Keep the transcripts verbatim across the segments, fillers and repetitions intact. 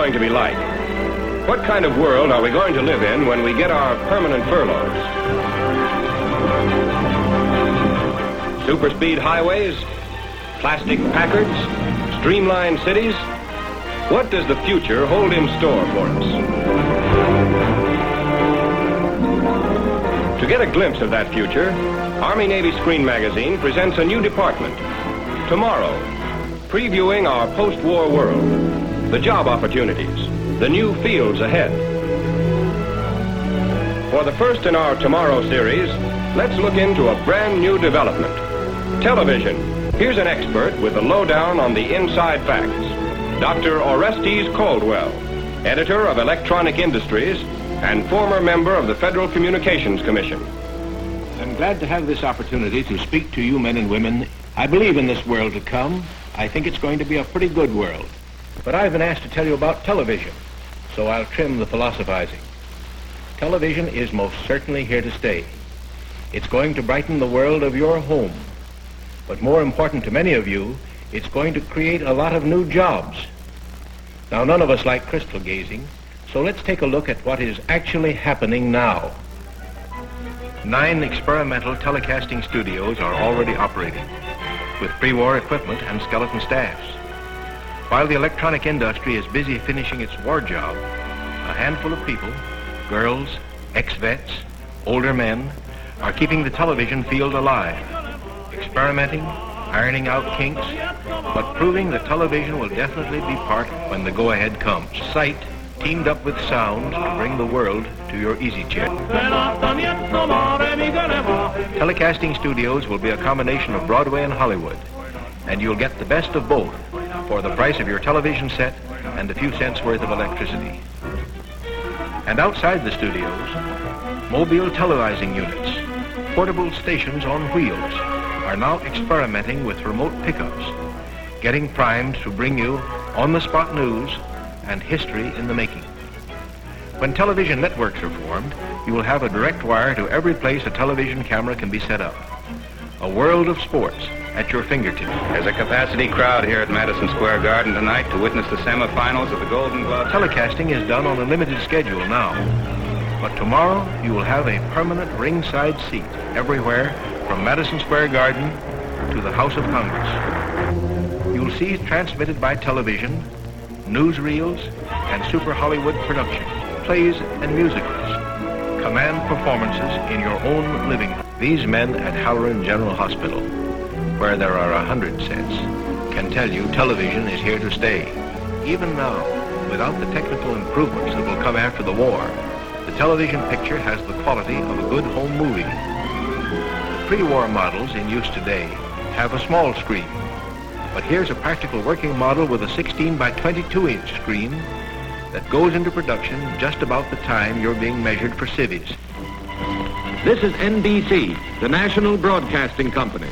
going to be like? What kind of world are we going to live in when we get our permanent furloughs? Super-speed highways? Plastic Packards? Streamlined cities? What does the future hold in store for us? To get a glimpse of that future, Army-Navy Screen Magazine presents a new department, Tomorrow, previewing our post-war world, the job opportunities, the new fields ahead. For the first in our Tomorrow series, let's look into a brand new development, television. Here's an expert with the lowdown on the inside facts, Doctor Orestes Caldwell, editor of Electronic Industries and former member of the Federal Communications Commission. I'm glad to have this opportunity to speak to you men and women. I believe in this world to come. I think it's going to be a pretty good world. But I've been asked to tell you about television, so I'll trim the philosophizing. Television is most certainly here to stay. It's going to brighten the world of your home. But more important to many of you, it's going to create a lot of new jobs. Now, none of us like crystal gazing, so let's take a look at what is actually happening now. Nine experimental telecasting studios are already operating, with pre-war equipment and skeleton staffs. While the electronic industry is busy finishing its war job, a handful of people, girls, ex-vets, older men, are keeping the television field alive, experimenting, ironing out kinks, but proving that television will definitely be part when the go-ahead comes. Sight teamed up with sound to bring the world to your easy chair. Telecasting studios will be a combination of Broadway and Hollywood, and you'll get the best of both for the price of your television set and a few cents worth of electricity. And outside the studios, mobile televising units, portable stations on wheels, are now experimenting with remote pickups, getting primed to bring you on-the-spot news and history in the making. When television networks are formed, you will have a direct wire to every place a television camera can be set up. A world of sports at your fingertips. There's a capacity crowd here at Madison Square Garden tonight to witness the semifinals of the Golden Glove. Telecasting is done on a limited schedule now, but tomorrow you will have a permanent ringside seat everywhere from Madison Square Garden to the House of Congress. You'll see transmitted by television newsreels and super Hollywood productions, plays and musicals, command performances in your own living room. These men at Halloran General Hospital, where there are a hundred sets, can tell you television is here to stay. Even now, without the technical improvements that will come after the war, the television picture has the quality of a good home movie. The pre-war models in use today have a small screen, but here's a practical working model with a sixteen by twenty-two inch screen that goes into production just about the time you're being measured for civvies. This is N B C, the National Broadcasting Company.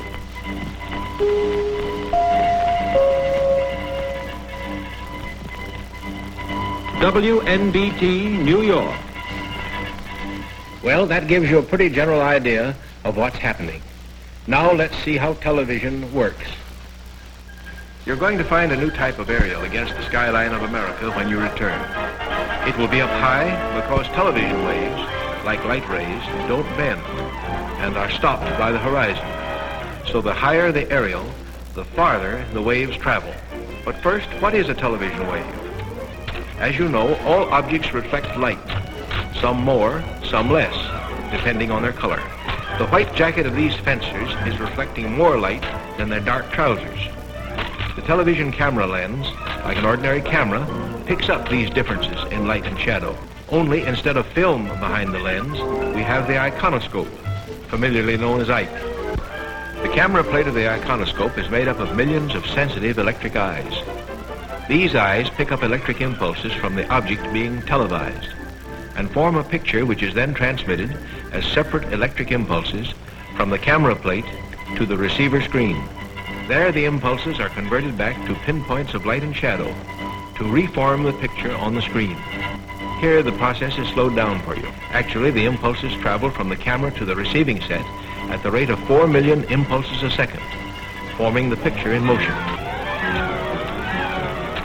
W N B T, New York. Well, that gives you a pretty general idea of what's happening. Now let's see how television works. You're going to find a new type of aerial against the skyline of America when you return. It will be up high because television waves, like light rays, don't bend and are stopped by the horizon. So the higher the aerial, the farther the waves travel. But first, what is a television wave? As you know, all objects reflect light, some more, some less, depending on their color. The white jacket of these fencers is reflecting more light than their dark trousers. The television camera lens, like an ordinary camera, picks up these differences in light and shadow. Only instead of film behind the lens, we have the iconoscope, familiarly known as I C. The camera plate of the iconoscope is made up of millions of sensitive electric eyes. These eyes pick up electric impulses from the object being televised and form a picture which is then transmitted as separate electric impulses from the camera plate to the receiver screen. There the impulses are converted back to pinpoints of light and shadow to reform the picture on the screen. Here the process is slowed down for you. Actually, the impulses travel from the camera to the receiving set at the rate of four million impulses a second, forming the picture in motion.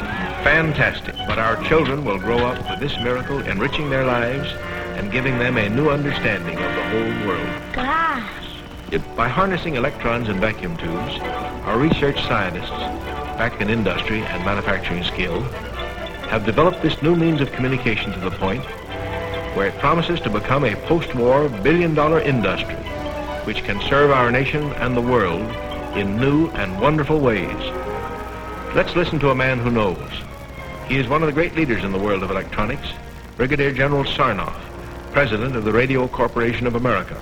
fantastic, but our children will grow up with this miracle enriching their lives and giving them a new understanding of the whole world. Gosh. It, by harnessing electrons and vacuum tubes, our research scientists, back in industry and manufacturing skill, have developed this new means of communication to the point where it promises to become a post-war billion-dollar industry which can serve our nation and the world in new and wonderful ways. Let's listen to a man who knows. He is one of the great leaders in the world of electronics, Brigadier General Sarnoff, President of the Radio Corporation of America.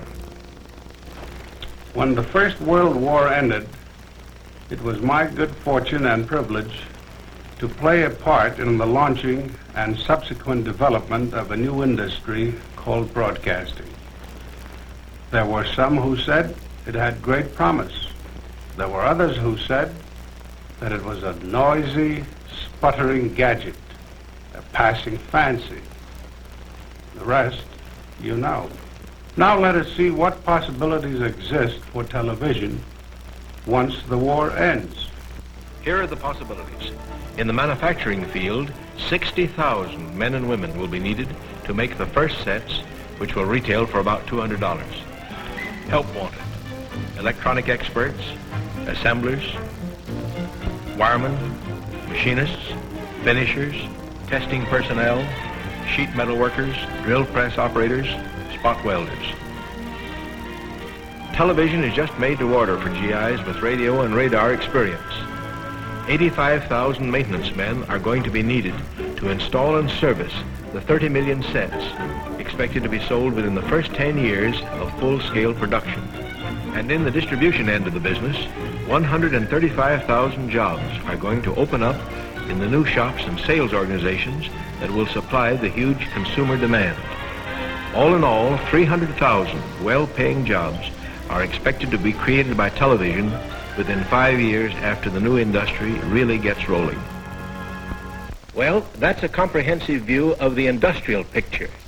When the First World War ended, it was my good fortune and privilege to play a part in the launching and subsequent development of a new industry called broadcasting. There were some who said it had great promise. There were others who said that it was a noisy, sputtering gadget, a passing fancy. The rest, you know. Now let us see what possibilities exist for television once the war ends. Here are the possibilities. In the manufacturing field, sixty thousand men and women will be needed to make the first sets, which will retail for about two hundred dollars. Help wanted. Electronic experts, assemblers, wiremen, machinists, finishers, testing personnel, sheet metal workers, drill press operators, spot welders. Television is just made to order for G Is with radio and radar experience. eighty-five thousand maintenance men are going to be needed to install and service the thirty million sets expected to be sold within the first ten years of full-scale production. And in the distribution end of the business, one hundred thirty-five thousand jobs are going to open up in the new shops and sales organizations that will supply the huge consumer demand. All in all, three hundred thousand well-paying jobs are expected to be created by television within five years after the new industry really gets rolling. Well, that's a comprehensive view of the industrial picture.